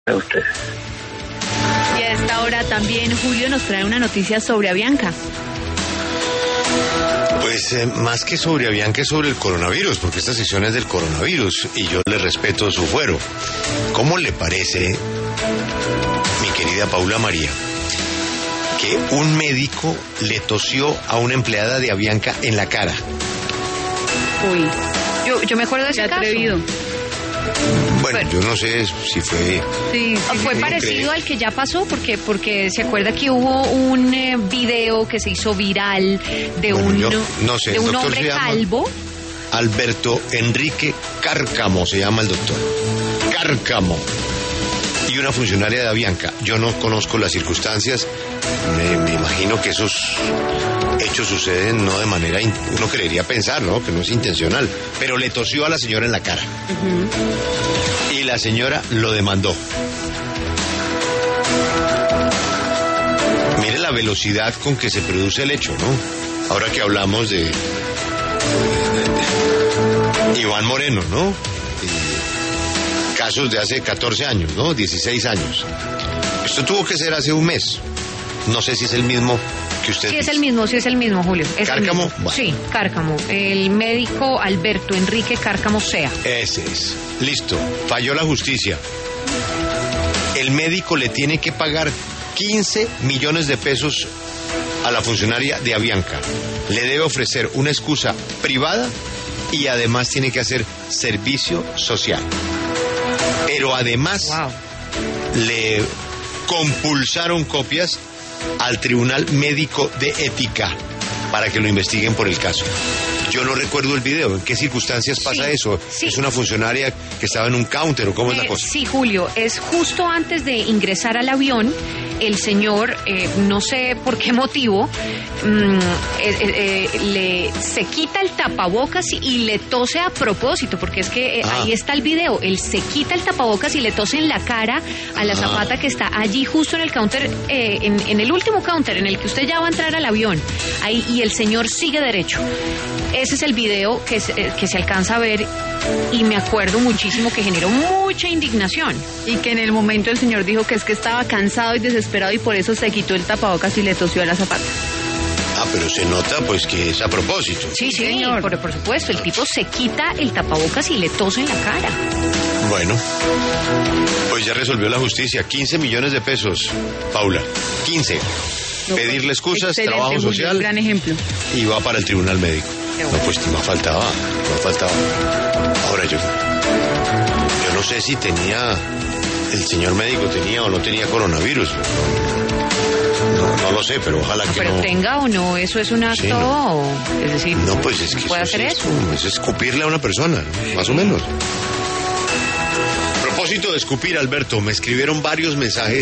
A ustedes. Y a esta hora también Julio nos trae una noticia sobre Avianca. Pues más que sobre Avianca, es sobre el coronavirus, porque esta sesión es del coronavirus y yo le respeto su fuero. ¿Cómo le parece, mi querida Paula María, que un médico le tosió a una empleada de Avianca en la cara? Uy, yo me acuerdo de ese atrevido. caso. Bueno, yo no sé si fue... Sí, fue parecido al que ya pasó, porque se acuerda que hubo un video que se hizo viral de un hombre calvo. Alberto Enrique Cárcamo se llama el doctor. Cárcamo. Y una funcionaria de Avianca. Yo no conozco las circunstancias. Me imagino que esos hechos suceden no de manera... Uno creería pensar, ¿no? Que no es intencional. Pero le tosió a la señora en la cara. Y la señora lo demandó. Mire la velocidad con que se produce el hecho, ¿no? Ahora que hablamos de Iván Moreno, ¿no? Casos de hace 14 años, ¿no? 16 años. Esto tuvo que ser hace un mes. No sé si es el mismo que usted dice. Sí es el mismo, Julio. ¿Cárcamo? Bueno. Sí, Cárcamo. El médico Alberto Enrique Cárcamo Sea. Ese es. Listo. Falló la justicia. El médico le tiene que pagar 15 millones de pesos a la funcionaria de Avianca. Le debe ofrecer una excusa privada y además tiene que hacer servicio social. Pero además le compulsaron copias al Tribunal Médico de Ética para que lo investiguen por el caso. Yo no recuerdo el video. ¿En qué circunstancias pasa eso? Sí. ¿Es una funcionaria que estaba en un counter o cómo es la cosa? Sí, Julio, es justo antes de ingresar al avión. El señor, no sé por qué motivo, se quita el tapabocas y le tose a propósito, porque es que ahí está el video. Él se quita el tapabocas y le tose en la cara a la azafata que está allí justo en el counter, en el último counter, en el que usted ya va a entrar al avión. Ahí, y el señor sigue derecho. Ese es el video que se alcanza a ver y me acuerdo muchísimo que generó mucha indignación. Y que en el momento el señor dijo que es que estaba cansado y desesperado y por eso se quitó el tapabocas y le tosió a la zapata. Pero se nota pues que es a propósito. Sí, señor. Por supuesto, el tipo se quita el tapabocas y le tose en la cara. Bueno, pues ya resolvió la justicia. 15 millones de pesos, Paula. 15. No, pedirle excusas, excelente, trabajo Julio, social. Gran ejemplo. Y va para el Tribunal Médico. No, pues me faltaba. Ahora yo no sé si el señor médico tenía o no tenía coronavirus. No lo sé, pero ojalá que pero no. Tenga o no, eso es un acto, Sí, no. Es decir, No, pues es que puede eso hacer sí eso. Es escupirle a una persona, ¿no? Más o menos. A propósito de escupir, Alberto, me escribieron varios mensajes